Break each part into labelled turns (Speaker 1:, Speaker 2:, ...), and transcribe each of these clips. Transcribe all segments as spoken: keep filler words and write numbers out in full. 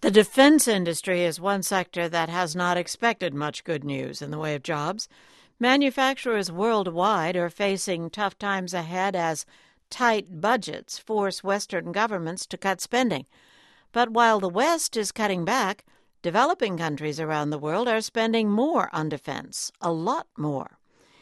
Speaker 1: The defense industry is one sector that has not expected much good news in the way of jobs. Manufacturers worldwide are facing tough times ahead as tight budgets force Western governments to cut spending. But while the West is cutting back, developing countries around the world are spending more on defense, a lot more.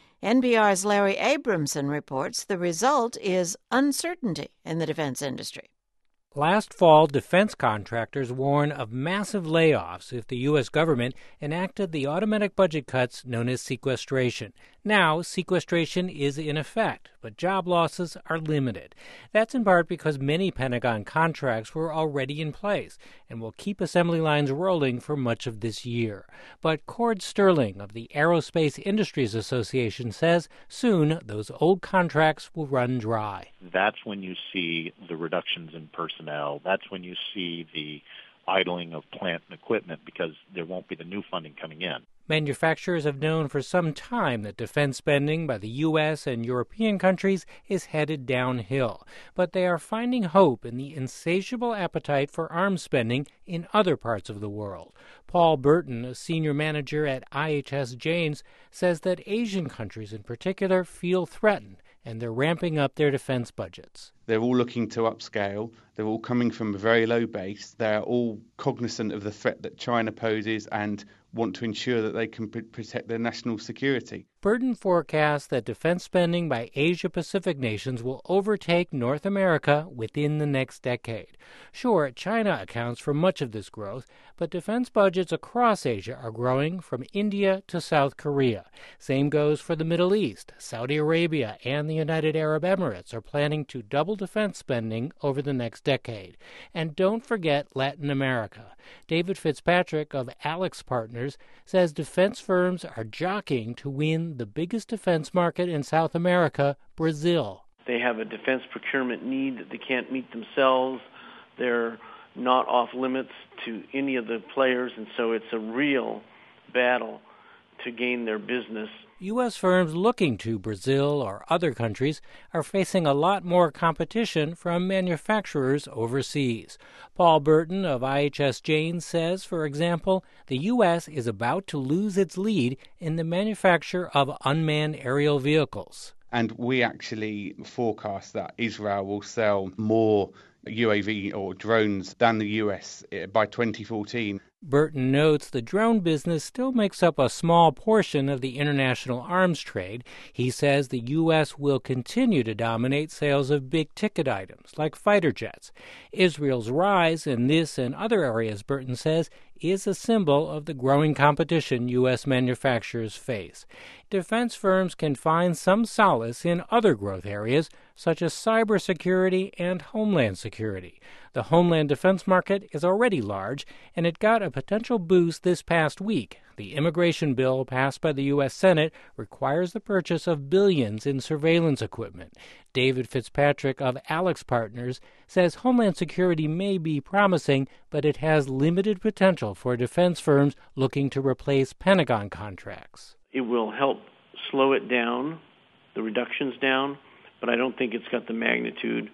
Speaker 1: N P R's Larry Abramson reports the result is uncertainty in the defense industry.
Speaker 2: Last fall, defense contractors warned of massive layoffs if the U S government enacted the automatic budget cuts known as sequestration. Now, sequestration is in effect, but job losses are limited. That's in part because many Pentagon contracts were already in place and will keep assembly lines rolling for much of this year. But Cord Sterling of the Aerospace Industries Association says soon those old contracts will run dry.
Speaker 3: That's when you see the reductions in personnel. That's when you see the idling of plant and equipment because there won't be the new funding coming in.
Speaker 2: Manufacturers have known for some time that defense spending by the U S and European countries is headed downhill, but they are finding hope in the insatiable appetite for arms spending in other parts of the world. Paul Burton, a senior manager at I H S Janes, says that Asian countries in particular feel threatened, and they're ramping up their defense budgets.
Speaker 4: They're all looking to upscale. They're all coming from a very low base. They're all cognizant of the threat that China poses and want to ensure that they can pr- protect their national security.
Speaker 2: Burton forecasts that defense spending by Asia-Pacific nations will overtake North America within the next decade. Sure, China accounts for much of this growth, but defense budgets across Asia are growing from India to South Korea. Same goes for the Middle East. Saudi Arabia and the United Arab Emirates are planning to double defense spending over the next decade. And don't forget Latin America. David Fitzpatrick of Alex Partners says defense firms are jockeying to win the biggest defense market in South America, Brazil.
Speaker 5: They have a defense procurement need that they can't meet themselves. They're not off limits to any of the players, and so it's a real battle to gain their business.
Speaker 2: U S firms looking to Brazil or other countries are facing a lot more competition from manufacturers overseas. Paul Burton of I H S Janes says, for example, the U S is about to lose its lead in the manufacture of unmanned aerial vehicles.
Speaker 4: And we actually forecast that Israel will sell more U A V or drones than the U S by twenty fourteen.
Speaker 2: Burton notes the drone business still makes up a small portion of the international arms trade. He says the U S will continue to dominate sales of big-ticket items like fighter jets. Israel's rise in this and other areas, Burton says, is a symbol of the growing competition U S manufacturers face. Defense firms can find some solace in other growth areas, such as cybersecurity and homeland security. The homeland defense market is already large, and it got a potential boost this past week. The immigration bill passed by the U S Senate requires the purchase of billions in surveillance equipment. David Fitzpatrick of Alex Partners says homeland security may be promising, but it has limited potential for defense firms looking to replace Pentagon contracts.
Speaker 5: It will help slow it down, the reductions down, but I don't think it's got the magnitude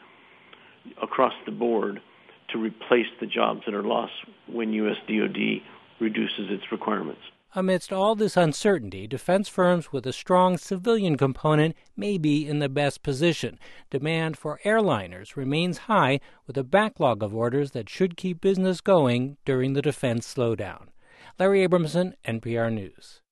Speaker 5: across the board to replace the jobs that are lost when U S D O D reduces its requirements.
Speaker 2: Amidst all this uncertainty, defense firms with a strong civilian component may be in the best position. Demand for airliners remains high, with a backlog of orders that should keep business going during the defense slowdown. Larry Abramson, N P R News.